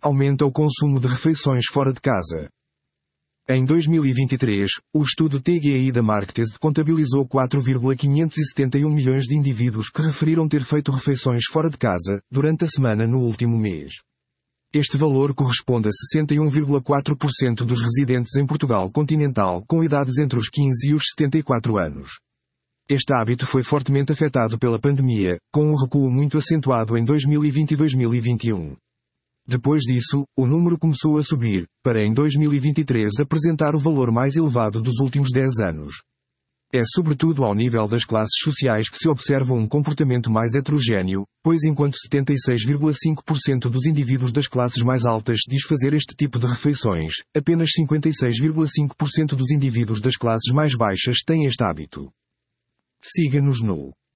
aumenta o consumo de refeições fora de casa. Em 2023, o estudo TGI da Marketest contabilizou 4,571 milhões de indivíduos que referiram ter feito refeições fora de casa, durante a semana no último mês. Este valor corresponde a 61,4% dos residentes em Portugal continental com idades entre os 15 e os 74 anos. Este hábito foi fortemente afetado pela pandemia, com um recuo muito acentuado em 2020 e 2021. Depois disso, o número começou a subir, para em 2023 apresentar o valor mais elevado dos últimos 10 anos. É sobretudo ao nível das classes sociais que se observa um comportamento mais heterogêneo, pois enquanto 76,5% dos indivíduos das classes mais altas diz fazer este tipo de refeições, apenas 56,5% dos indivíduos das classes mais baixas têm este hábito. Siga-nos no